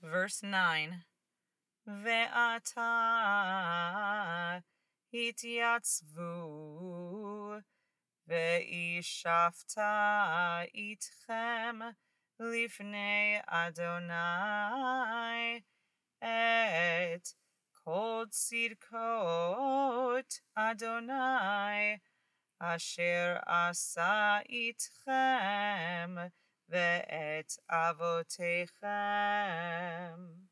Verse 9. Ve'ata hityatzvu ve'ishafta itchem lifnei Adonai et kol tzidkot Adonai asher asa itchem ve'et avotechem.